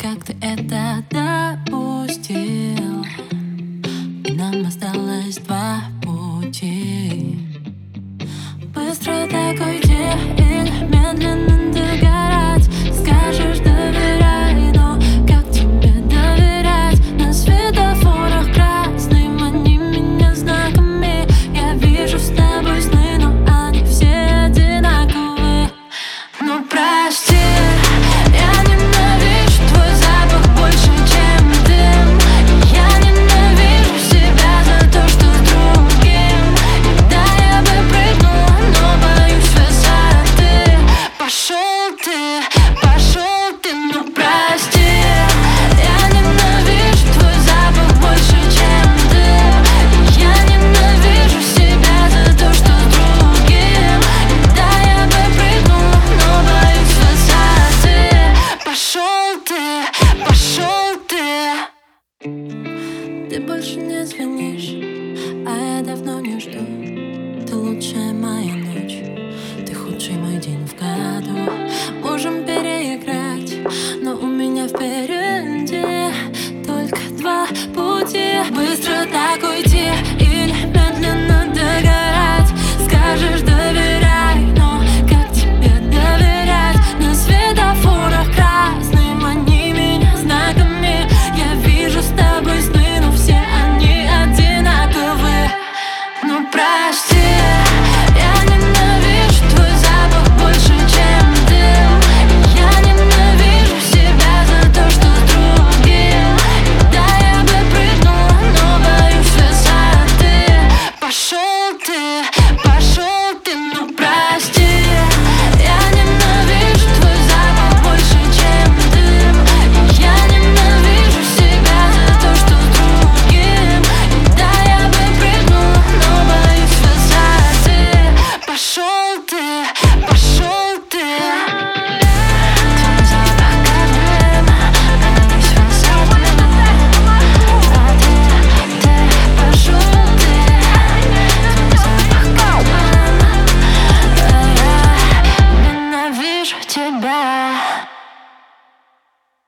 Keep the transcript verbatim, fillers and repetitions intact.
как ты это допустил. И нам осталось два пути: быстро так уйти или медленно догорать. Скажешь, доверяй, но как тебе доверять? На светофорах красным они меня знаками. Я вижу с тобой сны, но они все одинаковые. Ну прости, я ненавижу твой запах больше, чем дым. Я ненавижу себя за то, что с другим. И да, я бы прыгнула, но боюсь высоты. Пошел ты, пошел ты, ну прости. Я ненавижу твой запах больше, чем дым. Я ненавижу себя за то, что с другим. И да, я бы прыгнула, но боюсь высоты. Пошел ты, пошел ты. Ты больше не звонишь, а я давно не жду. Ты лучшая моя ночь, ты худший мой день в году.